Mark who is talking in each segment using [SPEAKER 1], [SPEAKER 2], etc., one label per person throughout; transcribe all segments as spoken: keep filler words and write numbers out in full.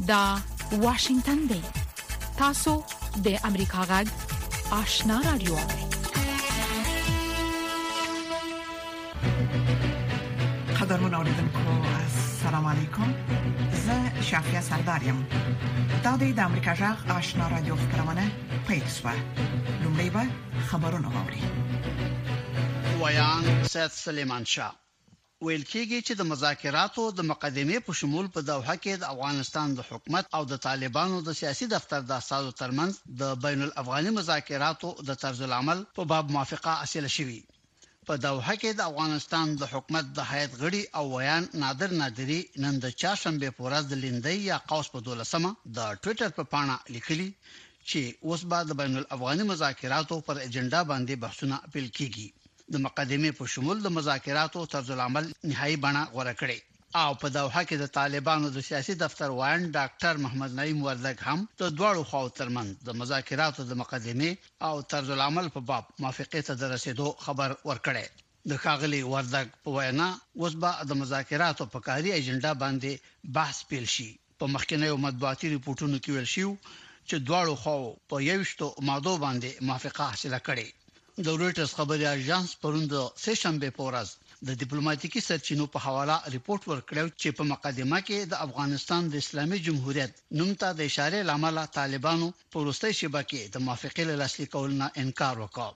[SPEAKER 1] دا واشنگتن دی. تاسو د امریکا غږ آشنا رادیو.
[SPEAKER 2] قدرمن اوریدونکو السلام علیکم. زه شافیا سردارم. دا د امریکا غږ آشنا رادیو خبرونه پېښه. لومړی به خبرونه واوري.
[SPEAKER 3] ویان سید سلیمان شاه ویل کېږي چې د مذاکراتو د مقدمې په شمول په دوحه کې د افغانستان د حکومت او د طالبانو د سیاسي دفتر د اساسو ترمنځ د بین الافغاني مذاکراتو د طرز العمل په باب موافقه حاصله شوې. په دوحه کې د افغانستان د حکومت د هیئت غړي او ویان نادر نادری نن د چاشنبه په ورځ د لیندۍ یا قوس په دولسمه د ټوئیټر په پاڼه لیکلي چې اوس به د بین الافغاني مذاکراتو پر اجنډا باندې بحثونه پیل کیږي. د مقدمې په شمول د مذاکراتو طرز العمل نهایی بڼه غوړه کړې او په دوحه کې د طالبانو د سیاسي دفتر وایي ډاکټر محمد نعیم وردګ هم د دوړو خواو ترمن د مذاکراتو د مقدمې او طرز العمل په باب موافقه ته د رسیدو خبر ورکړي. د ښاغلي وردګ په وینا اوس به د مذاکراتو په کاري اجنډا باندې بحث پیل شي. په مخکنیو مطبوعاتي ریپورتونو کې ویل شو چې دوړو خواو په یوشتو ماده باندې موافقه حاصله کړې. د رويټرز خبري اژانس پرون د سه شنبه په ورځ د ډیپلوماټیکي سرچینو په حواله ریپورت ورکړ چې په مقدمه کې د افغانستان د اسلامي جمهوریت نوم ته د اشاره لامل طالبانو په وروستۍ شیبه کې د موافقې له لاسلیک کولو انکار وکړ.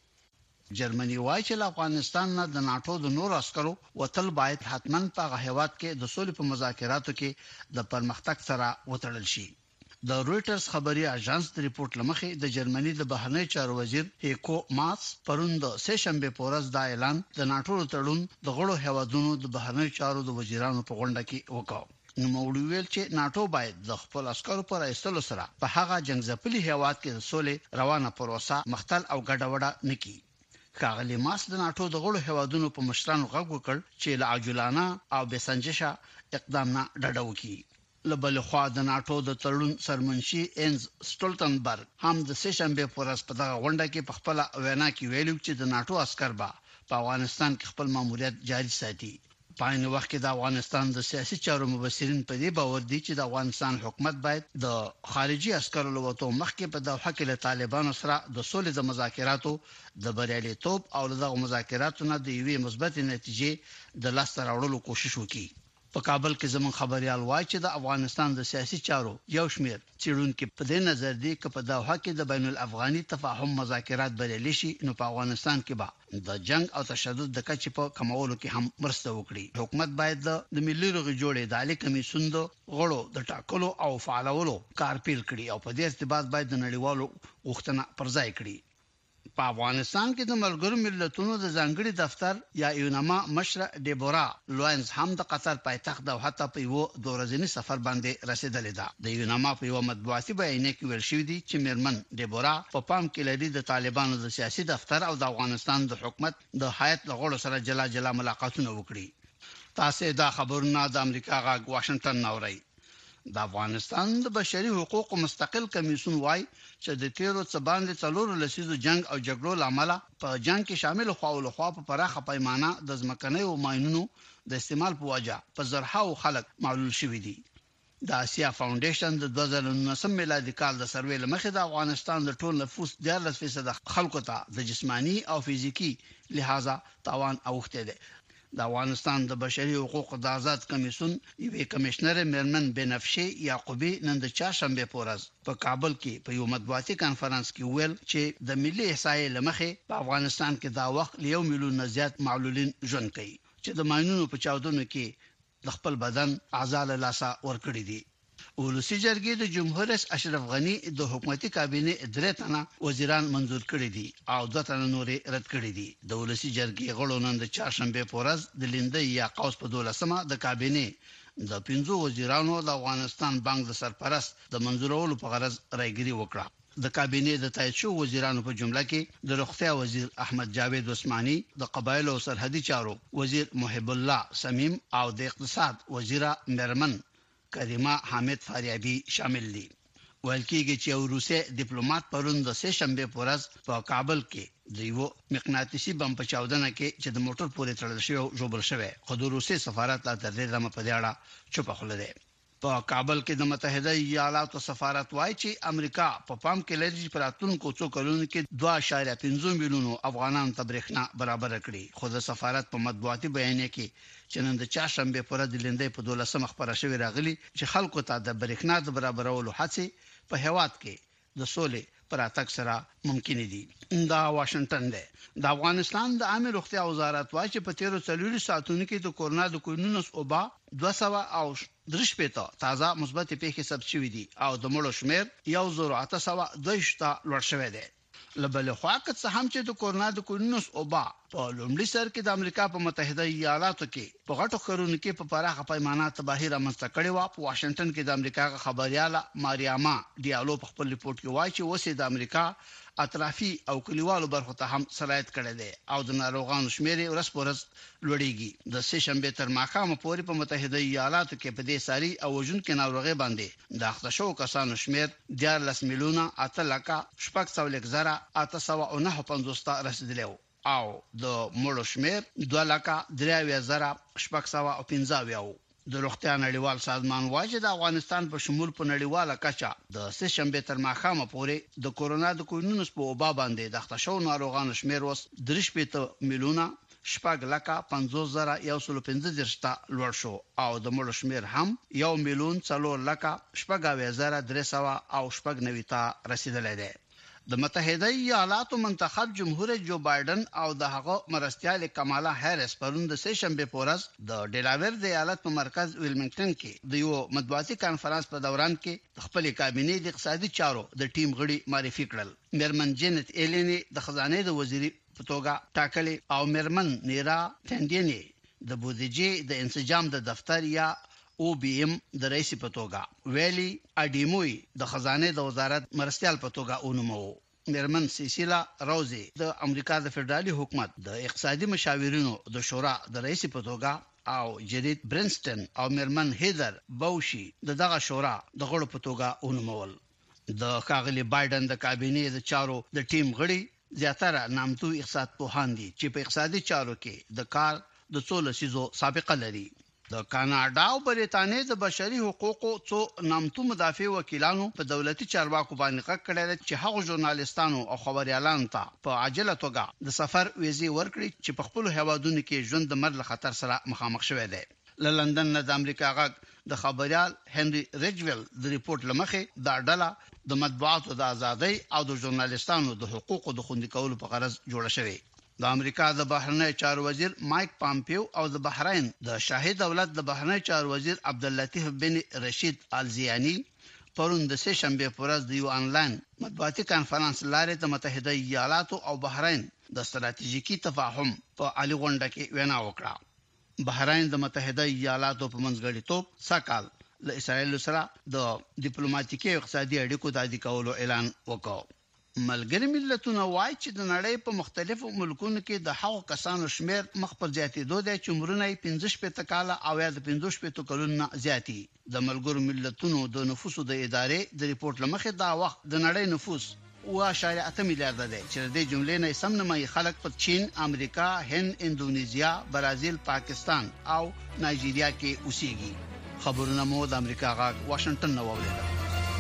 [SPEAKER 3] جرمني وايي چې افغانستان نه د ناتو د نور عسکرو وتل باید حتماً په هیواد کې د سولې په مذاکراتو کې د پرمختګ سره وتړل شي. د رويټرز خبري اژانس د ریپورت لمخې د جرمني د بهرنی چارو وزیر هیکو ماس پرون د سه شنبه په ورځ دا اعلان د ناتو تړون د غړو هیوادونو د بهرنی چارو د وزیرانو په غونډه کې وکړ. نو موږ ویل چې ناتو باید د خپل عسکرو پر ایستلو سره په هغه جنگځپلي هیواد کې د سولې روانه پروسه مختل او ګډوډه نکړي. ښاغلي ماس د ناتو د غړو هیوادونو په مشرانو غږ وکړ چې له عاجلانه او بسنجشه اقدام نه ډډه وکړي. لبل خوا د ناتو د تړون سرمنشي انز سټولټنبرګ هم د سه شنبه په ورځ په دغه غونډه کې په خپل وینا کې ویلو چې د ناتو عسكر به په افغانستان کې خپل ماموریت جاري ساتي. په عین وخت کې د افغانستان د سیاسي چارو مبصرین په دې باور دي چې د افغانستان حکومت باید د خارجي عسکرو له وټو مخکې په دوحه کې له طالبانو سره د سولې د مذاکراتو د بریالیتوب او دغه مذاکراتو نه د یوې مثبت نتیجې د لاس ته راوړلو کوشش وکړي. په کابل کې زمون خبريال وایي چې د افغانستان د سیاسي چارو یو شمېر چیرونکو په دې نظر دی چې په دوحه کې د بین الافغاني تفاهم مذاکرات بریالي شي نو په افغانستان کې به د جنگ او تشدد د کچې په کمولو کې هم مرسته وکړي. حکومت باید د ملي روغې جوړې د عالی کمیسیون د غړو د ټاکلو او فعالولو کار پیل کړي او په دې ارتباط باید د نړیوالو غوښتنه پرځای کړي. په افغانستان کې د ملګرو ملتونو د ځانګړي دفتر یا یونما مشر ډیبورا لوینز هم د قطر پایتخت دوحه ته په یو دورځنی سفر باندې رسیدلې ده. د یونما په یو مطبوعاتي بیان کې ویل شوی دی چې میرمن ډیبورا په پام کې لري د طالبانو د سیاسي دفتر او د افغانستان د حکومت د هیئت لغړو سره جلا جلا ملاقاتونه وکړي. تاسو دا خبرونه د امریکا غږ واشنگټن نوري. د افغانستان د بشري حقوقو مستقل کمیسیون وايي چې د تیرو څه باندې څلورو لسیزو جنگ او جګړو لامل په جنگ کې شامل خواولو خوا په پراخه پیمانه د ځمکنۍ او ماینونو د استعمال په وجه په زرهاو خلک معلول شوي دي. د آسیا فاونډیشن د دوه زره نولسم میلادي کال د سروې لمخې د افغانستان د ټول نفوس دیارلس فیصد خلکو ته د جسمانی او فزیکی لحاظه تاوان اوخته دي. د افغانستان د بشري حقوقو د آزاد کمیسیون یوې کمشنر میرمن بنفشي یعقوبی نن د چاشنبه په ورځ په کابل کې په یو مطبوعاتي کانفرنس کې ویل چې د ملي احصایې لمخې په افغانستان کې دا وخت یو میلیون زیات معلولین ژوند کوي چې د ماینونو په چاودنو کې د خپل بدن اعضاء له لاسه ورکړي دي. ولسی جرګې د جمهور رئیس اشرف غنی د حکومتي کابینه درې تنه وزیران منظور کړي دي او دوه تنه نورې رد کړي دي. د ولسی جرګې غړو نن د چاشنبه په ورځ د لیندۍ یا قوس په دولسمه د کابینه د پنځو وزیرانو د افغانستان بانک د سرپرست د منظورولو په غرض رايګري وکړه. د کابینه د تایید شو وزیرانو په جمله کې د روغتیا وزیر احمد جاوید عثماني، د قبایلو او سرحدي چارو وزیر محب الله سمیم او د اقتصاد وزیره مرمن کریمه حامد فاریابی شامل دي. ویل کېږي چې یو روسي ډیپلوماټ پرون د سه شنبه په ورځ په کابل کې د یو مقناطیسي بم په چاودنه کې چې د موټر پورې تړل شوی او جوړ شوی خو د روسي سفارت لا تر دې دمه په دې اړه چوپ خوله ده. په کابل کې د متحده ایالاتو سفارت وایي چې امریکا په پا پام کې لري چې راتلونکو څو کلونو کې دوه اعشاریه پنځه میلیونو افغانان ته برېښنا برابر کړي. خو د سفارت په مطبوعاتي بیان کې چې نن د چاشنبه پر د لیندې په دولسمه خبره شوې راغلي چې خلکو ته د برېښنا د برابرولو هڅې په هیواد کې د سولې پر اتک سره ممکن دي. دا واشنگټن دی. د افغانستان د عامه روغتیا وزارت وايي چې په تیرو څلورو ساعتونو کې د کورونا د کوینونس اوبا دوه سوه او درش پېته تازه مثبت پیښې ثبت شوې دي او د مړو شمیر یو زر اته سوه دوه شته لوړ شوی دی. لبل خو که څه هم چې د کورونا د کوینونس اوبا په لومړي سر کې د امریکا په متحده ایالاتو کې په غټو خرونو کې په پراخه پیمانه تباہي رامنځته کړې و. په واشنگټن کې د امریکا خبرياله ماریاما ډیالو په خپل ریپورت کې وایي چې اوسې د امریکا اطرافي او کلیوالو برخو ته هم سرایت کړی دی او د ناروغانو شمیر ورځ په ورځ لوړیږي. د سه شنبه تر ماښامه پورې په متحده ایالاتو کې په دې ساري او وژونکو ناروغي باندې د اخته شو کسانو شمیر دیارلس میلیونه اته لکه شپږ سوه لک زره اته سوه او نه پنځوس ته رسیدلی او د مړو شمیر دوه لکه درې اویا زره شپږ سوه او پنځه اویا. د روغتیا نړیوال سازمان وايي د افغانستان په شمول په نړیواله کچه د سه شنبه تر ماښامه پورې د کورونا د کوینونس په وبا باندې د اخته شو ناروغانو شمیر وس درې پېته میلیونه شپږ لکه پنځوس زره یو سل پنځه دېرش ته لوړ شو او د مړو شمیر هم یو میلیون څلور لکه شپږ اویا زره درې سوه او شپږ نوي ته رسیدلی دی. د متحده ایالاتو منتخب جمهور جو بایدن او د هغه مرستیال کمالا هریس پرون د سه شنبه پورز د ډیلاویر د ایالت په مرکز ویلمنګټن کې د یو مطبوعاتي کانفرنس په دوران کې خپل کابینه د اقتصادي چارو د ټیم غړي معرفي کړل. میرمن جنت ایلینی د خزانه د وزیري په توګه ټاکلې او میرمن نیرا ټنډینی د بودیجې د انسجام د دفتر یا او بی ام د رئیس په توګه ویلی اډیموي د خزانه د وزارت مرستيال په توګه اونمو. میرمن سیسیلا روزي د امریکا د فدرالي حکومت د اقتصادي مشاورینو د شورا د رئیس په توګه او جدید برنسټن او میرمن هیدر بوشي د دغه شورا د غړو په توګه اونمول. د ښاغلي بایدن د کابینه د چارو د ټیم غړي زیاتره نامتو اقتصاد پوهان دي چې په اقتصادي چارو کې د کار د څو لسیزو سابقه لري. د کاناډا او بریټانیا د بشري حقوقو څو نامتو مدافع وکیلانو په دولتي چارواکو باندې غږ کړی چې هغه ژورنالیستانو او خبريالانو ته په عاجله توګه د سفر ویزې ورکړي چې په خپل هوادونو کې ژوند د مرګ خطر سره مخامخ شوی دی. له لندن نه د امریکا غږ د خبريال هنري ریجویل د ریپورت لمخې دا ډله د مطبوعاتو د ازادۍ او د ژورنالیستانو د حقوقو د خوندي کولو په غرض جوړه شوې. د امریکا د بهرنی چارو وزیر مایک پامپیو او د بحرین د شاهي دولت د بهرنی چارو وزیر عبداللطیف بن رشید الزیانی پرون د سه شنبه پورز د یو انلاین مطبوعاتي کانفرنس لارې د متحده ایالاتو او بحرین د ستراتیژیکي تفاهم په علي غونډه کې وینا وکړه. بحرین د متحده ایالاتو په منځګړیتوب سکهال له اسرائیل سره د ډیپلوماټیکي او اقتصادي اړیکو د عادي کولو اعلان وکړ. ملګری ملتونه وایي چې د نړۍ په مختلفو ملکونو کې د هغو کسانو شمیر مخ پر زیاتېدو دی چې عمرونه یې پنځه شپېته کاله او یا د پنځه شپېته کلونو زیاتي. د ملګرو ملتونو د نفوسو د ادارې د ریپورت لمخې دا وخت د نړۍ نفوس اوه اعشاریه اته میلیارډ دی چې د جملې نه سم نمایي خلک په چین، امریکا، هند، اندونیزیا، برازیل، پاکستان او نایجیریا کې اوسېږي. خبرونه مو د امریکا غږ واشنگټن نه واوریدل.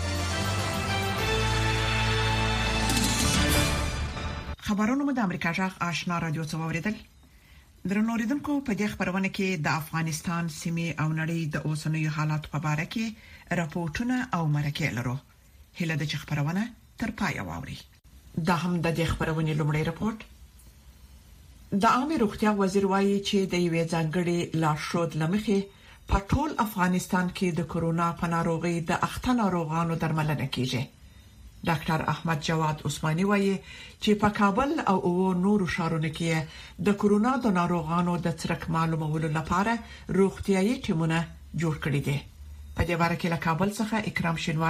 [SPEAKER 2] خبرونه مو د امریکا جغ آشنا رادیو څخه اوریدل. درنو اوریدونکو په دې خبرونه کې د افغانستان سیمې او نړۍ د اوسنیو حالاتو په اړه کې راپورټونه او مرکې لرو. هله د خبرونه تر پای واوري. دا هم د دې خبرونه لومړی راپورټ. د عامه روغتیا وزیر وایي چې د یوې ځانګړي لارښود لمخې په ټول افغانستان کې د کورونا په ناروغي د اخته ناروغانو درملنه کیږي. ډاکټر احمد جواد عثماني وایي چې په کابل او او نورو ښارونو کې د کورونا د ناروغانو د څرک معلومولو لپاره روغتيایي ټیمونه جوړ کړي دي. په دې اړه کې له کابل څخه اکرام شینواری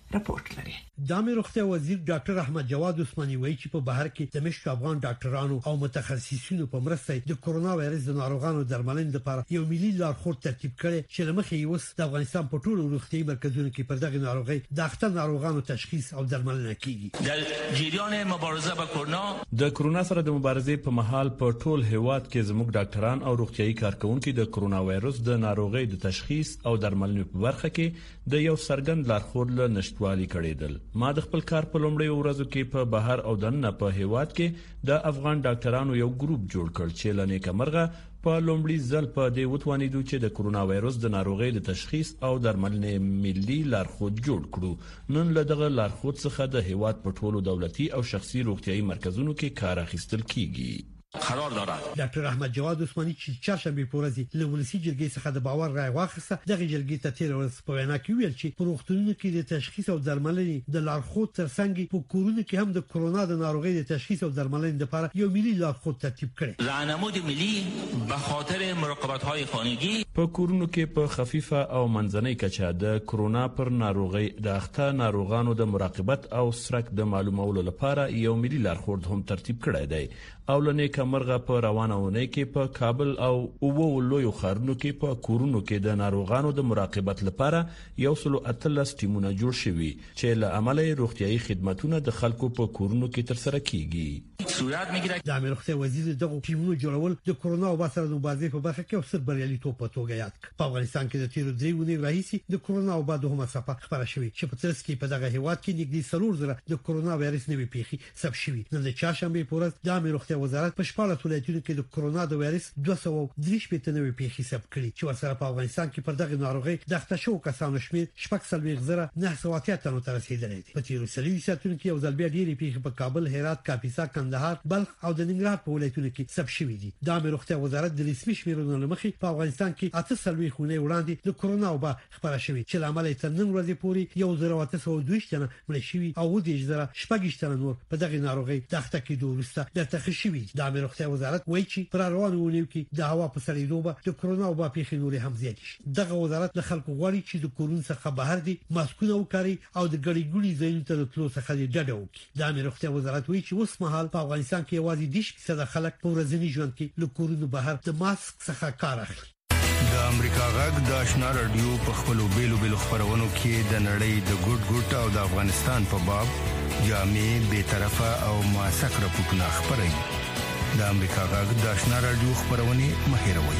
[SPEAKER 2] راپورټ لري.
[SPEAKER 4] د امیر روغتیا وزیر ډاکټر احمد جواد عثماني وایي چې په بهر کې د مشت افغان ډاکټرانو او متخصصینو په مرسته د کورونا وایرس د ناروغانو درملنې لپاره یو ملي لارښود ترتیب کړي چې لمخې یې اوس د افغانستان په ټولو روغتیايي مرکزونو کې پر دغه ناروغي د اختر ناروغانو تشخیص او درملنه کیږي.
[SPEAKER 5] د جریان مبارزه با کرونا
[SPEAKER 6] د کرونا سره د مبارزې په محل په ټول هیواد کې زموږ ډاکټران او روغتیايي کارکونکو د کرونا وایرس د ناروغي د تشخیص او درملنې په برخه کې د یو سرګند لارښود له نشټوالي کړیدل. ما د خپل کار په لومړی ورځو کې په بهر او دننه په هیواد کې د افغان ډاکټرانو یو ګروپ جوړ کړ چې لنې کمرغه په لومړي ځل په دې وتوانیدو چې د کرونا وایرس د ناروغي د تشخیص او درملنې ملي لارښود جوړ کړو. نن له دغه لارښود څخه د هیواد په ټولو دولتي او شخصي روغتيایي مرکزونو کې کار اخیستل کیږي.
[SPEAKER 5] قرار دارد.
[SPEAKER 4] ډاکټر احمد جواد عثماني چې چهارشنبه په ورځ له ولسی جرګې څخه د باور رای واخیسته دغه جرګې ته تیر ورځ په وینا کې ویل چې په روغتونونو کې د تشخیص او درملنې د لارښود ترڅنګ په کورونو کې هم د کرونا د ناروغۍ د تشخیص او درملنې لپاره یو ملي لارښود ترتیب کړي.
[SPEAKER 5] راهنمود ملی به خاطر مراقبت‌های خانگی
[SPEAKER 6] په کورونو کې په خفیفه او منځنۍ کچه د کرونا پر ناروغۍ د اخته ناروغانو د مراقبت او سرک د معلومولو لپاره یو ملي لارښود هم ترتیب کړی دی. او لنې کمرغه په روانه ونې کې په کابل او اوو لویو ښارونو کې په کورونو کې د ناروغانو د مراقبت لپاره یو سلو اتلس ټیمونه جوړ شوي چې له عمله روغتيایي خدماتونه د خلکو په کورونو کې ترسره کیږي.
[SPEAKER 5] صورت میگیره
[SPEAKER 4] د امیر روغتیا وزیر دغه ټیمونو جوړول د کرونا او باسر د مبارزې په برخه کې اوسر بریالیتوب په توګه یاد کړ. په افغانستان کې د تیرو درې ونې راهیسي د کرونا او بعد هم صفه خبره شوې چې په ترڅ کې په دغه هیواد کې نږدې څلور زره د کرونا وایرس نوي پیښې ثبت شوې. نن د چهارشنبه په ورځ د امیر روغتیا وزارت په شپږ ولایتونو کې د کرونا د وایرس دوه سوه درې شپېته نوي پیښې ثبت کړي چې ورسره په افغانستان کې پر دغه ناروغي د اخته شوو کسانو شمېر شپږ څلوېښت زره نهه سوه اتیا تنو ته رسیدلی دی. په تیرو څلوېښتو ساعتونو کې یو ځل بیا ډېرې پیښې په کابل، هرات، کاپیسا، کندهار، بلخ او د ننګرهار په ولایتونو کې ثبت شوې دي. د امیر روغتیا وزارت د رسمي شمیرونو له مخې په افغانستان کې اته څلوېښت اونۍ وړاندې د کرونا وبا خبره شوې چې له امله تر نن ورځې پورې یو زر اته سوه دوه ویشت تنه مړه شوي او اووه دېرش زره شپږ ویشت تنه نور په دغه ناروغۍ د اخته کېدو وروسته بیرته ښه شوي. د امیر روغتیا وزارت وایي چې پر روانو ونیو کې د هوا په سړېدو به د کرونا وبا پیښې نورې هم زیاتې شي. دغه وزارت له خلکو غواړي چې د کورون څخه بهر دي ماسکونه وکړي او د ګړې ګوڼې ځایونو ته د تلو څخه ډډه وکړي. د امیر روغتیا وزارت وایي چې اوس مهال په افغانستان کې یوازې دېرش فیصده خلک په ورځني ژوند کې له کورونو بهر د ماسک څخه کار اخلي.
[SPEAKER 7] د امریکا غږ د آشنا رادیو په خپلو بیلو بیلو خبرونو کې د نړۍ د ګوټ ګوټ او د افغانستان په باب جامع بے طرفه او موثق راپورټونه خبري. د امریکا غږ د آشنا رادیو خبرونه مهیروي.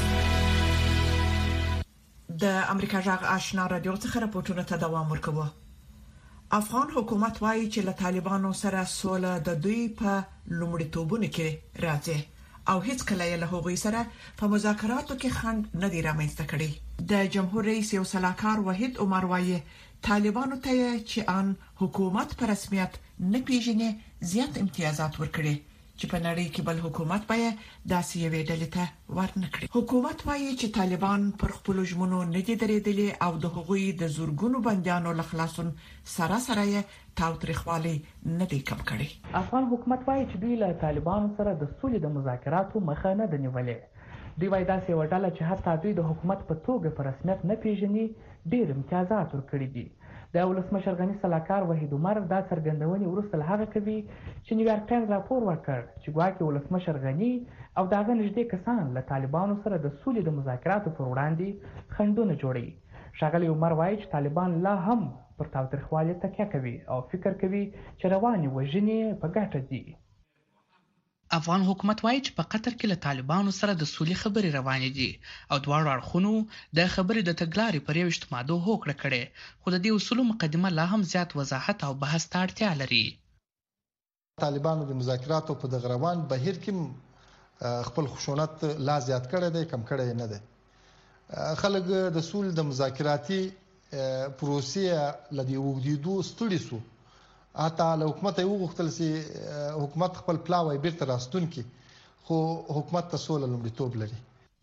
[SPEAKER 2] د امریکا غږ آشنا رادیو څخه راپورټونه ته دوام ورکوي. افغان حکومت وايي چې له طالبانو سره سوله د دوی په لومړیتوبونو کې راځي او هیڅ کله له هغوی سره په مذاکراتو کې خنډ نه دی رامنځته کړی. د جمهور رئیس یو سلاکار وحید عمر وايي طالبانو ته چې ان حکومت په رسمیت نه پیژني زیات امتیازات ورکړي چې په نړۍ کې بل حکومت به داسې یوې ډلې ته ورنکړي. حکومت وايي چې طالبان پر خپل ژمنو نه دي درېدلي او د هغوی د زورګونو بنديانو له خلاصون سره سره تاوتریخوالي نه دي کم کړي.
[SPEAKER 8] افغان حکومت وايي چې دوی له طالبانو سره د سولې د مذاکراتو مخه نه ده نیولې. دوی وايي داسې یو ډله چې حتی دوی د حکومت په توګه په رسمیت نه پیژني ډېر امتیازات ورکړي دي. د ولسمشر غنی سلاکار وحید عمر دا څرګندونې وروسته له هغه کوي چې نیویارک ټایمز راپور ورکړ چې ګواکې ولسمشر غنی او دغه نږدې کسان له طالبانو سره د سولې د مذاکراتو پر وړاندې خنډونه جوړي. ښاغلی عمر وایي چې طالبان لا هم پر تاوتریخوالي تکیه کوي او فکر کوي چې روانې وژنې په ګټه دي.
[SPEAKER 9] افغان حکومت وایي چې په قطر کې له طالبانو سره د سولې خبرې روانې دي او دواړو اړخونو د خبرې د تګلارې پر یو اجتماعي هوکړه کړې، خو د دې اصولو مقدمه لا هم زیات وضاحت او بحث ته اړتیا لري.
[SPEAKER 10] طالبانو د مذاکراتو په دغه روان بهیر کې خپل خشونت لا زیات کړی دی، کم کړی نه دی. خلک د سول د مذاکراتي پروسې لدی وګدیدو ستړي سو. اته له حکومت یو غوښتل سي حکومت خپل پلاوی بیرته راستون کی، خو حکومت ته سول لومړیتوب لري.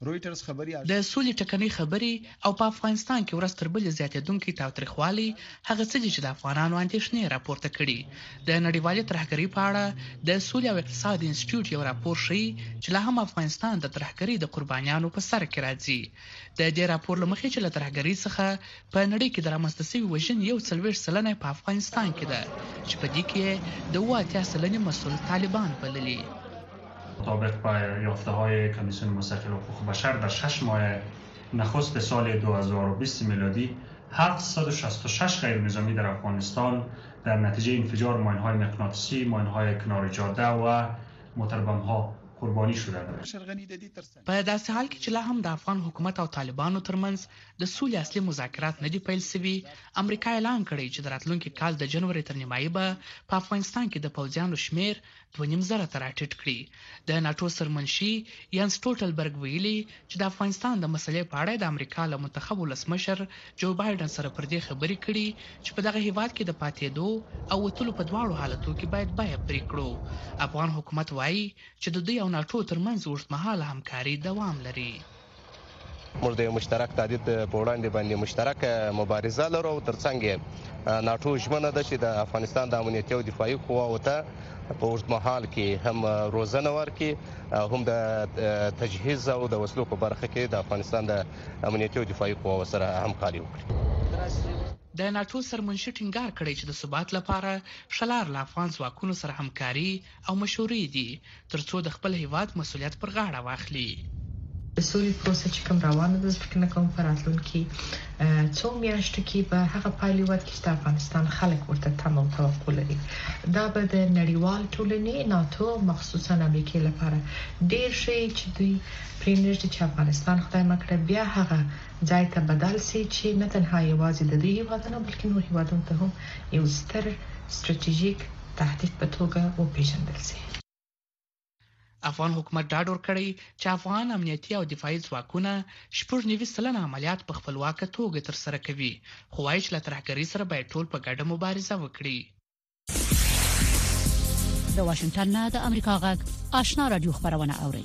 [SPEAKER 11] رويټرز خبري
[SPEAKER 9] د سولې ټکنۍ خبري او په افغانستان کې ورځ تر بلې زیاتېدونکې تاوتریخوالي هغه څه دي چې د افغانانو اندېښنې راپورته کړي. د نړیوالې ترهګرۍ په اړه د سولې او اقتصاد انسټیټیوټ یو راپور ښیي چې لا هم افغانستان د ترهګرۍ د قربانیانو په سر کې راځي. د دې راپور له مخې چې له ترهګرۍ څخه په نړۍ کې د رامنځته شوي وژنې یو څلوېښت سلنه په افغانستان کې ده چې په دې کې د اووه اتیا سلنې مسئول طالبان بللي.
[SPEAKER 12] مطابق با یافته‌های کمیسیون مستقل حقوق بشر در شش ماه نخست سال دو هزار و بیست میلادی هفتصد و شصت و شش غیر نظامی در افغانستان در نتیجه انفجار ماین‌های مغناطیسی، ماین‌های کنار جاده و موتربم‌ها قربانی شدند.
[SPEAKER 9] په داسې حال کې چې لا هم د افغان حکومت او طالبانو ترمنځ د سولې اصلي مذاکرات نه دي پیل شوي، امریکا اعلان کړی چې د راتلونکي کال د جنوري تر نیمایي به په افغانستان کې د پوځیانو شمیر دوه نیم زره ته راټیټ کړي. د ناټو سرمنشي یانس ټوټلبرګ ویلي چې د افغانستان د مسلې په اړه د امریکا له منتخب ولسمشر جو بایدن سره پر دې خبرې کړي چې په دغه هیواد کې د پاتېدو او وتلو په دواړو حالتو کې باید بیه پرې کړو. افغان حکومت وایي چې د دوی او ناټو ترمنځ اوږدمهاله همکاري دوام لري.
[SPEAKER 13] موږ د مشترک تهدید په وړاندې باندې مشترک مبارزه لرو، ترڅنګ ناټو ژمنه ده چې د افغانستان د امنیتي او دفاعي قواو ته په اوږدمهال کې هم روزنه ورکړي، هم د تجهیز او د وسلو په برخه کې د افغانستان د امنیتي او دفاعي قواو سره همکاري وکړي.
[SPEAKER 9] د ناټو سرمنشي ټینګار کړی چې د ثبات لپاره شلار له افغان ځواکونو سره همکاري او مشورې دي ترڅو د خپل هیواد مسؤلیت پر غاړه واخلي.
[SPEAKER 14] د سولې پروسه چې کوم روانه ده، فکر نه کوم په راتلونکي څو میاشتو کې به هغه پایلې ورکړي چې د افغانستان خلک ورته تمه او توقع لري. دا به د نړیوال ټولنې، ناټو، مخصوصا امریکا لپاره ډیر شي چې دوی پرې نږدې چې افغانستان خدای مکړه بیا هغه ځای ته بدل شي چې نه تنها یوازې د دې هیوادونو بلکې نور هیوادونو ته هم یو ستر ستراتیژیک تهدید په توګه وپېژندل شي.
[SPEAKER 9] افغان حکومت ډاډ ورکړی چې افغان امنیتي او دفاعي ځواکونه شپږ نوي سلنه عملیات په خپلواکه توګه ترسره کوي، خو وایي چې له ترهګرۍ سره باید ټول په ګډه مبارزه وکړي.
[SPEAKER 1] د واشنگټن نه د امریکا غږ آشنا رادیو خبرونه اوري.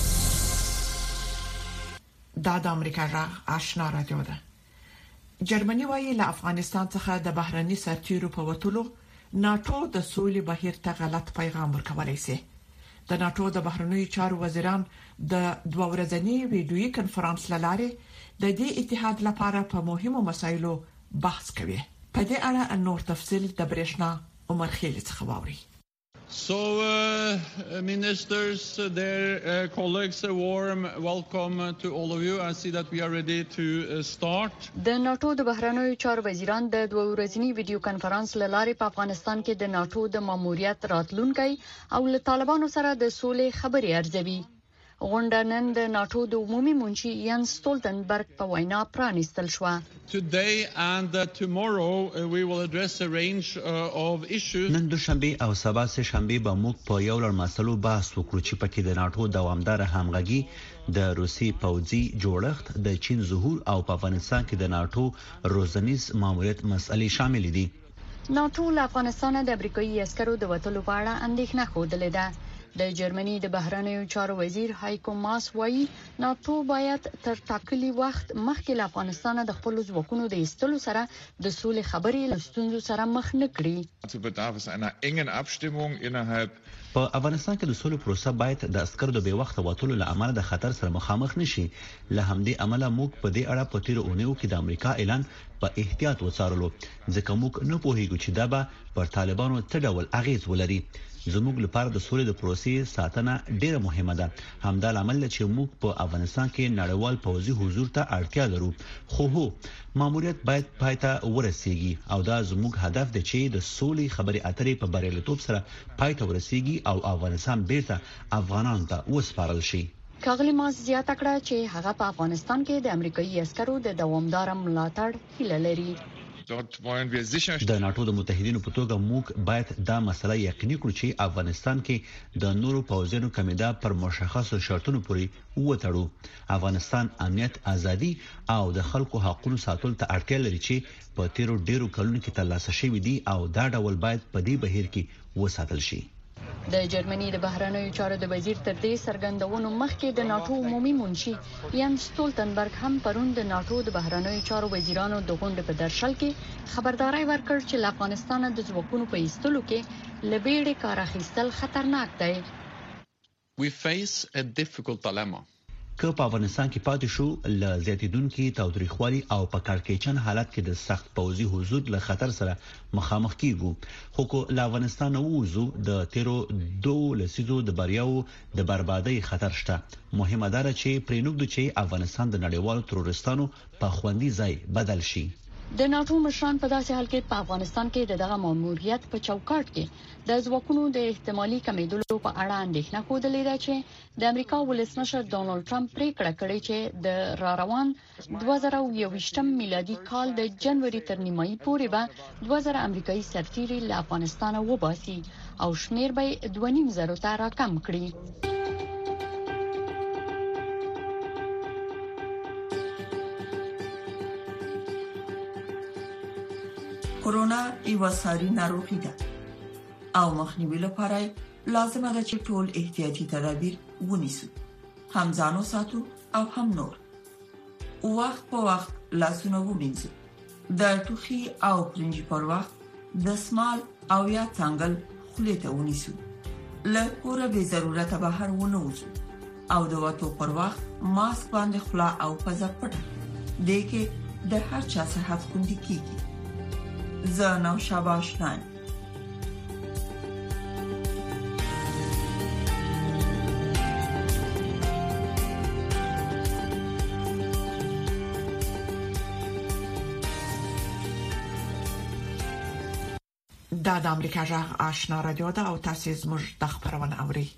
[SPEAKER 2] دا د امریکا غږ آشنا رادیو ده. جرمني وايي له افغانستان څخه د بهرني سرتیرو په وټولو ناټو د سولې بهیر ته غلط پیغام ورکولای شي. د ناټو د بهرنیو چارو وزیران د دوه ورځنی ویډیويي کنفرانس لاره د دې اتحاد لپاره په مهمو مسایلو بحث کوي. په دې اړه نور تفصیل د برېښنا عمر خیل څخه واوري.
[SPEAKER 15] So, uh, ministers, uh, their uh, colleagues, a warm welcome uh, to all of you. I see that we are ready to uh, start.
[SPEAKER 16] د ناټو د بهرنیو چارو وزیران د دوه ورځنی ویډیو کنفرانس لاره په افغانستان کې د ناټو د ماموریت راتلونکي او له طالبانو سره د سولې خبرې ارزوي. غونډه نن د ناټو د عمومي منشي یانس سټولټنبرګ په وینا پرانیستل شو.
[SPEAKER 15] Today and uh, tomorrow uh, we will address a range uh, of issues.
[SPEAKER 17] نن دوشنبه او سبا سه شنبه به موږ په یو لړ مسلو بحث وکړو چې پکې د ناټو دوامدار همغږي، د روسي پوځي جوړښت، د چین ظهور او په افغانستان کې د ناټو روزنیز ماموریت مسلې شامل دي.
[SPEAKER 16] ناټو له افغانستان د امریکایي عسکرو د وټلو په اړه اندېښنه خوده ده. د جرمني د بهرنیو چارو وزیر هایکو ماس وایي ناټو باید تر ټاکلي وخت مخکې له افغانستان د خپل ځواکونو د ایستلو سره د سولې خبرې له ستونزو سره مخ نه کړي.
[SPEAKER 17] په افغانستان کې د سولې پروسه باید د عسکرو د بې وخته وټلو له امله د خطر سره مخامخ نشي. له همدې امله موږ په دې اړه په تیر اونیو کې د امریکا اعلان په احتیاط وڅارلو، ځکه موږ نه پوهیږو چې دا به پر طالبانو څه ډول اغیز ولري. زموږ لپاره د سولې د پروسې ساتنه ډیره مهمه ده. همدا لامل چې موږ په افغانستان کې نړیوال پوځي حضور ته اړتیا لرو. خو هو ماموریت باید پایته ورسیږي او دا زموږ هدف دی چې د سولې خبرې اترې په بریالیتوب سره پایته ورسیږي او افغانستان بیرته افغانانو ته وسپارل شي.
[SPEAKER 16] کاغلی ماس زیاته کړه چې هغه په افغانستان کې د امریکایي عسکرو د دوامدار ملاتړ هیله لري.
[SPEAKER 17] د ناټو د متحدینو په توګه موږ باید دا مسله یقیني کړو چې افغانستان کې د نورو پوځونو کمیدا پر مشخصو شرطونو پورې وټړو. افغانستان امنیت، ازادي او د خلکو حقوقو ساتلو ته اړتیا لري چې په تیرو ډیرو کلونو کې ترلاسه شوی دي او دا ډول باید په دې بهیر کې وساتل شي.
[SPEAKER 16] د جرمني د بهرنیو چارو د وزیر تر دې څرګندونو مخکې د ناتو عمومي منشي یان سټولتنبرګ هم پرون د ناتو د بهرنیو چارو وزیرانو د غونډې په درشل کې خبرداري ورکړ چې له افغانستان د ځواکونو په ایستلو کې لبېړې کار اخیستل خطرناک دی.
[SPEAKER 11] We face a difficult dilemma.
[SPEAKER 17] که په افغانستان کې پاتې شو ل زیاتیدونکو تاوتریخوالي او په کارکېچن حالت کې د سخت پوځي حضور له خطر سره مخامخ کیږو خو کو له افغانستان ووزو د تیرو دوه لسیزو د بریاو د بربادۍ خطر شته. مهمه ده چې پرېنوږدو چې افغانستان د نړیوالو تروریستانو په خوندي ځای بدل شي.
[SPEAKER 16] د ناتو مشران په داسې حال کې په افغانستان کې دغه ماموریت په چوکاټ کې د ځواکونو د احتمالي کمیدلو په اړه اندېښنه کودلې ده چې د امریکا ولسمشر ډونالد ټرمپ پریکړه کړې چې د را روان دوه زره یوویشتم میلادي کال د جنوري تر نیمایي پورې به دوه زره امریکایي سرتیري له افغانستان وباسي او شمیر به دوه نیم زره ته راکم کړي.
[SPEAKER 2] کورونا یو ساري ناروغي ده او مخنیوي لپاره لازمه ده چې ټول احتیاطي تدابیر ونیسو، هم ځانو ساتو او هم نور. وخت په وخت لاسونه ومینځو، د ټوخي او پرنجي پر وخت د سمال او یا څنګل خولې ته ونیسو، له کوره به ضرورت بهر ونه وځو او د وټو پر وخت ماسک باندې خلا او پزه پټه دې کې د هر چا صحت خوندي کیږي. زه نو شاباشنان دا د امریکا جغ آشنا رادیو ده او تاسو زموږ د خبرونه اوري.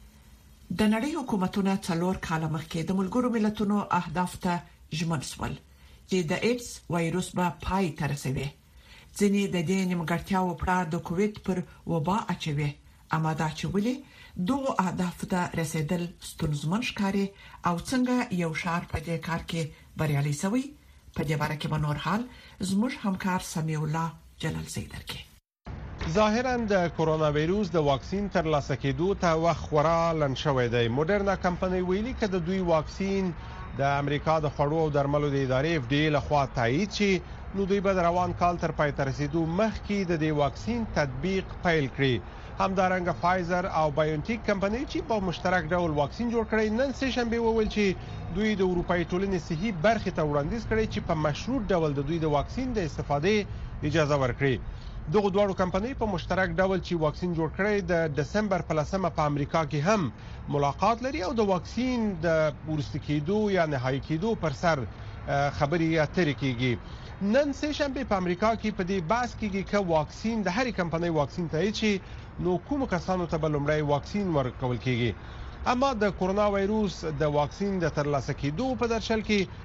[SPEAKER 2] د نړۍ حکومتونه څلور کاله مخکې د ملګرو ملتونو اهداف ته ژمن شول چې د ایډز وایروس به پای ته رسوي. ځینې د دې نیمګړتیاو په د کووید پر وبا اچوي، اما دا چې ولې دوه اهداف ته رسیدل ستونزمن ښکاري او څنګه یو شار په دې کار کې بریالي شوی په دې باره کې بنور حال زموږ همکار سمیع الله جلال زیدر کې.
[SPEAKER 18] ظاهرا د کورونا وایروس د واکسین تر لاسه کېدو ته وخت خورا لن شوی دی. موډرنا کمپنۍ ویلي چې د دوی واکسین د امریکا د خوړو او درملو د ادارې اف ډي له خوا تایید شي، نو دوی به روان کال تر پای ته رسیدو مخکې د دې واکسین تطبیق پیل کړي. همدارنګه فایزر او بایونټیک کمپنۍ چې په مشترک ډول واکسین جوړ کړي نن سه شنبه وویل چې دوی د اروپאי ټولنې صحي برخې ته وړاندیز کړي چې په مشروط ډول د دوی د واکسین د استفادې اجازه ورکړي. دغه دوه کمپنۍ په مشترک ډول چې واکسین جوړ کړي د دسمبر په لسمه په امریکا کې هم ملاقات لري او د واکسین د ورسته کېدو یا نهایی کېدو پر سر خبري اترې کیږي. نن سه شنبه په امریکا کې په دې بحث کېږي چې واکسین د هرې کمپنۍ واکسین ته چې نو کوم کسانو ته به لومړی واکسین ورکول کېږي. اما د کورونا وایروس د واکسین د ترلاسه کېدو په درشل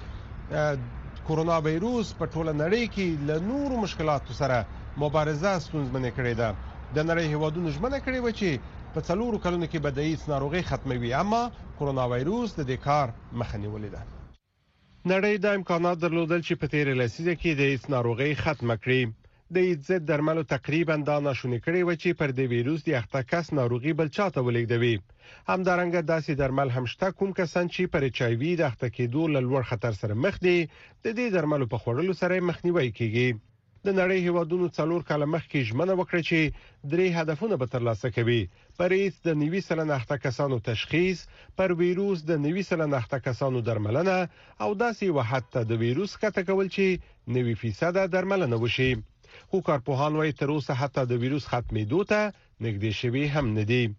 [SPEAKER 18] کې کورونا وایروس په ټوله نړۍ کې له نورو مشکلاتو سره مبارزه ستونزمنه کړې ده. د نړۍ هیوادونو ژمنه کړې و چې په څلورو کلونو کې به د ایډز ناروغي ختموي، اما کورونا وایروس د دې کار مخه نیولې ده. نړۍ د امکانات درلودل چې په تیر لسیزه کې د ایډز ناروغي ختمه کړي. د ایډز درملو تقریبا دا ناشونی کړي و چې پر دې وایروس د اخته کس ناروغي بل چاته ولېږدوي. همدارنګه داسې درمل هم شته کوم کسان چې پر ایچ آی وی د اخته کېدو له لوړ خطر سره مخ دي د دې درملو په خوړلو سره مخنیوي کیږي. د نړۍ هیوادونو څلور کاله مخکې ژمنه وکړه چې درې هدفونه به ترلاسه کوي: پر ایډز د نوي سلنه اخته کسانو تشخیص، پر وایروس د نوي سلنه اخته کسانو درملنه او داسې وحدت د وایروس کته کول چې نوي فیصد درملنه وشي. خو کارپوهان وايي تر اوسه حتی د وایروس ختمېدو ته نږدې شوي هم نه دي.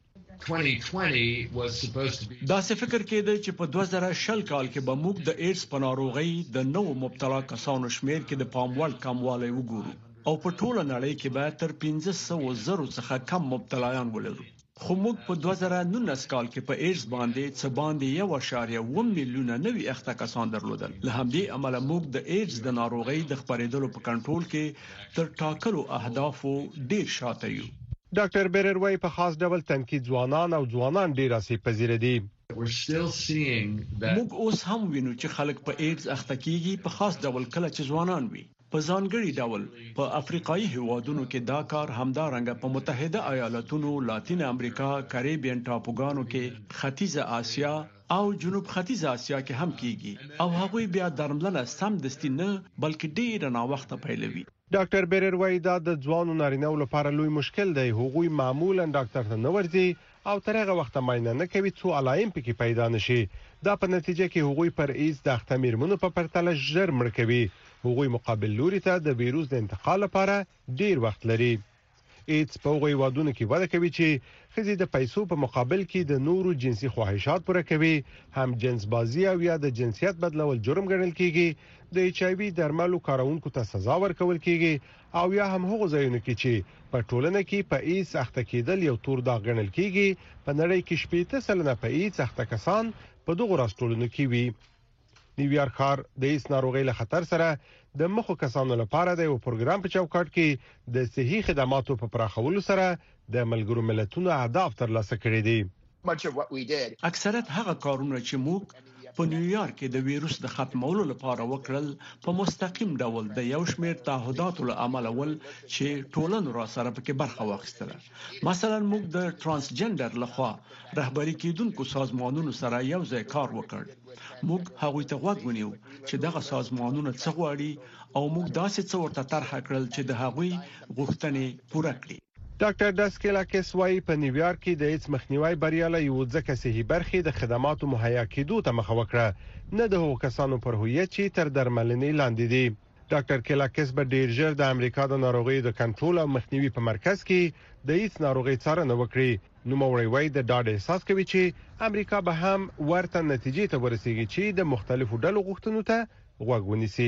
[SPEAKER 19] دا څه فکر کېده چې په دوه زره شل کال کې به موږ د ایډز په ناروغي د نوو مبتلا کسانو شمیر کې د پاموړ کموالی وګورو او په ټوله نړۍ کې به تر پنځه سوه زرو څخه کم مبتلایان ولرو. خو موږ په دوه زره نولس کال کې په ایډز باندې څه باندې یو اعشاریه اووه میلیونه نوي اخته کسان درلودل. له همدې امله موږ د ایډز د ناروغي د خپرېدلو په کنټرول کې تر ټاکلو اهدافو ډیر شاته یو.
[SPEAKER 18] ډاکټر بیرر وايي په خاص ډول تنکید ځوانان او ځوانان ډیر اسې پذیر دي.
[SPEAKER 19] موږ اوس هم وینو چې خلک په ایډز اخته کیږي، په خاص ډول کله چې ځوانان وي. په ځانګړي ډول په افریقایي هیوادونو کې دا کار همدارنګه په متحده ایالاتونو، لاتین امریکا، کریبین ټاپوګانو کې، ختیځه آسیا او جنوب ختیځه آسیا کې هم کیږي او هغوی بیا درملنه سم دستي نه بلکې ډیر ناوخته پیلوي.
[SPEAKER 18] ډاکټر بیرر وایي دا د ځوانو نارینه‌و لپاره لوی مشکل دی. هغوی معمولا ډاکټر ته نه ورځي او تر هغه وخت معاینه نه کوي څو علائم پکې پیدا نشي. دا په نتیجه کې هغوی پر ایز د اختمیرمنو په پرتله ژر مړ کوي. هغوی مقابل لوري ته د وایروس د انتقال لپاره ډیر وخت لري. ایدز په هغوی وادونه کې وده کوي چې خزي د پیسو په مقابل کې د نورو جنسي خواهشات پوره کوي. هم جنس بازی او یا د جنسیت بدلول جرم ګڼل کیږي. د ایچ آی وی درملو کارونکو ته سزا ورکول کیږي او یا هم هغه ځایونه کې چې په ټولنه کې په ایدز اخته کېدل یو تور داغ ګڼل کیږي. په نړۍ کې شپږ سلنه په ایدز اخته کسان په دغه راستولونو کې وي. نیویارک ښار د ایدز ناروغۍ له خطر سره د مخو کسانو لپاره د یو پروګرام په چوکاټ کې د صحي خدماتو په پراخولو سره د ملګرو ملتونو اهداف ترلاسه کړي دي.
[SPEAKER 19] اکثریت هغه کارونه چې موږ په نیویارک کې د وایروس د ختمولو لپاره وکړل په مستقیم ډول د یو شمېر تعهداتو له امله ول چې ټولنو را سره پکې برخه واخیستله. مثلا موږ د ترانسجنډر لخوا رهبری کیدونکو سازمانونو سره یو ځای کار وکړ. موږ هغوی ته غوږ ونیو چې دغه سازمانونه څه غواړي او موږ داسې څه ورته طرح کړل چې د هغوی غوښتنې پوره کړي.
[SPEAKER 18] ډاکټر ډسکیلاکس وايي په نیویارک کې د ایدز مخنیوي بریالی یو ځکه صحي برخې د خدماتو مهیا کېدو ته مخه وکړه، نه د هغو کسانو پر هویت چې تر درملنې لاندې دي. ډاکټر کیلاکس به ډیر ژر د امریکا د ناروغیو د کنټرول او مخنیوي په مرکز کې د ایدز ناروغي څارنه وکړي. نوموړی وايي د ډاډ احساس کوي چې امریکا به هم ورته نتیجې ته ورسیږي چې د مختلفو ډلو غوښتنو ته غوږ ونیسي.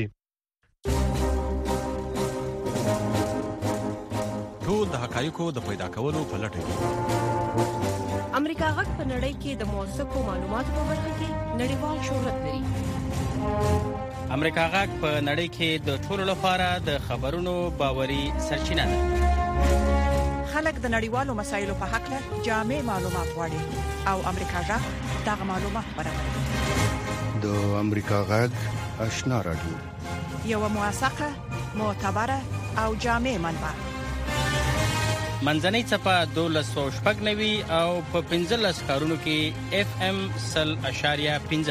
[SPEAKER 20] ټول د حقایقو د پیدا کولو په لټه کې
[SPEAKER 21] امریکا غږ په نړۍ کې د موثقو معلوماتو په برخه کې نړیوال شهرت لري.
[SPEAKER 22] امریکا غږ په نړۍ کې د ټولو لپاره د خبرونو باوري سرچینه ده.
[SPEAKER 2] خلک د نړیوالو مسایلو په اړه جامع معلومات غواړي او امریکا غږ دغه معلومات برابروي.
[SPEAKER 7] د امریکا غږ آشنا رادیو
[SPEAKER 2] یو موثقه، معتبره او جامع منبع.
[SPEAKER 22] منځنۍ چپه دولس سو شپږ نوي او په پنځلس ښارونو کې اف ام سل اشاریه پنځه.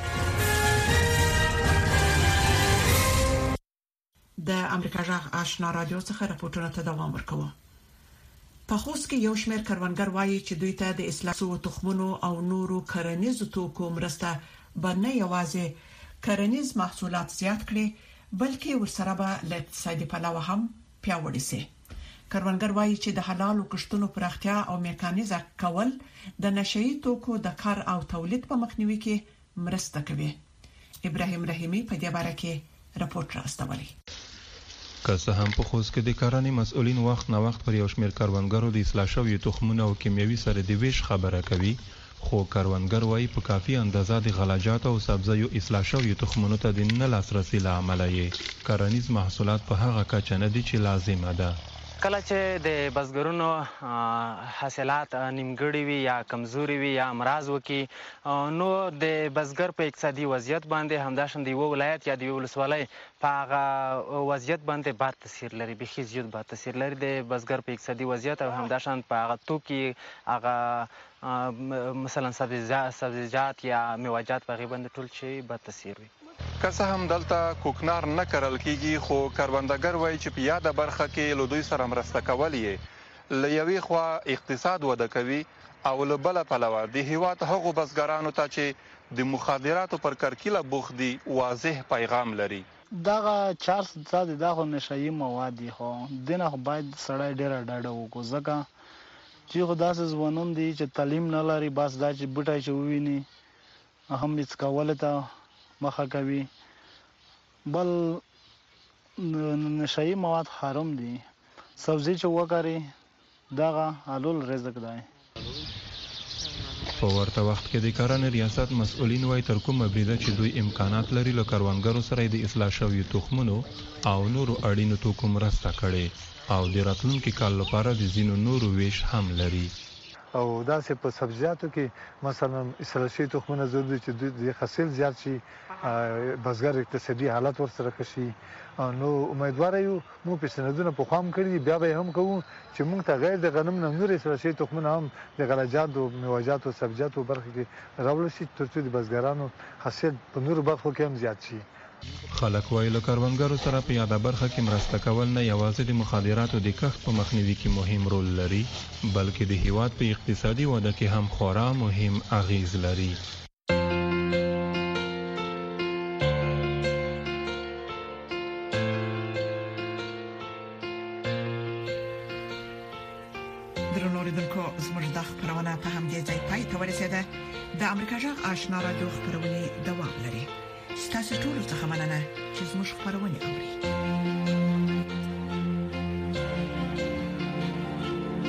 [SPEAKER 2] د امریکا غږ آشنا رادیو څخه راپورټونه ته دوام ورکوي. په خوست کې یو شمېر کروندګر وایي چې دوی ته د اصلاحو تخمونو او نورو کرنیزو توکو مرسته باندې یوازې کرنیز محصولات زیات کړي بلکې ورسره به له اقتصادي پلوه هم پیاوړي شي. کروندګر وایي چې د حلالو کښتونو پراختیا او میکانیزه کول د نشئی توکو د کار او تولید په مخنیوي کې مرسته کوي. ابراهیم رحیمی په دې باره کې راپورټ راستولی.
[SPEAKER 23] که څه هم په خوست کې د کرنې مسؤلین وخت نه وخت پر یو شمېر کروندګرو د اصلاح شویو تخمونو او کیمیاوي سره د ویش خبره کوي، خو کروندګر وایي په کافي اندازه د غلجات او سبزیو اصلاح شویو تخمونو ته د نه لاسرسي له امله یې کرنیز محصولات په هغه کچه نه دي چې لازمه ده.
[SPEAKER 24] کله چې د بزګرونو حاصلات نیمګړي وي یا کمزوري وي یا امراض وکي نو د بزګر په اقتصادي وضعیت باندې همداشان د یو ولایت یا د یو ولسوالۍ په هغه وضعیت باندې بد تاثیر لري، بخي زیات بد تاثیر لري د بزګر په اقتصادي وضعیت او همداشان په هغه توکي هغه مثلا سبزیجات یا میوه‌جات په هغې باندې ټول چې بد تاثیر وي.
[SPEAKER 18] که څه هم دلته کوکنار نه کرل کیږي خو کروندګر وایي چې په یاده برخه کې له دوی سره مرسته کول یې له یوې خوا اقتصاد وده کوي او له بله پلوه د هیواد هغو بزګرانو ته چې د مخدراتو پر کرکیله بوخت دي واضح پیغام لري.
[SPEAKER 25] دغه چارج زاد دغه نشئی مواد دي خو دنه باید سړی ډیر ډاډه وکړي ځکه چې خو داسې ځوانان دي چې تعلیم نه لري، بس دا چې بوټی چې وویني هم هیڅ کول ته مخه کوي. بل نشئی مواد حرام دي، سبزی چې وکړي دغه حلال رزق دی.
[SPEAKER 23] په ورته وخت کې د کرنې ریاست مسؤلین وايي تر کومه بریده چې دوی امکانات لري له کروندګرو سره د اصلاح شویو تخمونو او نورو اړینو توکو مرسته کړي او د راتلونکي کال لپاره د ځینو نورو ویش هم لري.
[SPEAKER 10] او دا سه په سبزیاتو کې مثلا اصلاح شي تخمونه ضروري چې د حاصل زیات شي بزګر اقتصادي حالت ورسره کشي نو امیدوار یو مو په سندونو په خام کړی بیا به هم کوو چې موږ ته غیر د غنم نه نور اصلاح شي تخمونه هم د غلجات او میوه‌جات او سبزیاتو برخه کې راوړل شي ترڅو د بزګرانو حاصل په نور برخو کې هم زیات شي.
[SPEAKER 23] خلک وایي له کروندګرو سره په یاده برخه کې مرسته کول نه یوازې د مخدراتو د کښت په مخنیوي کې مهم رول لري بلکې د هیواد په اقتصادي وده کې هم خورا مهم اغیز لري.
[SPEAKER 2] درنو لیدونکو زموږ د خبرونه په همدې ځای پای ته ورسېده. د امریکا جغ آشنا رادیو خبرونه دوام لري. ستاسو ټول څه مننه چې زموږ خبرونه اوري.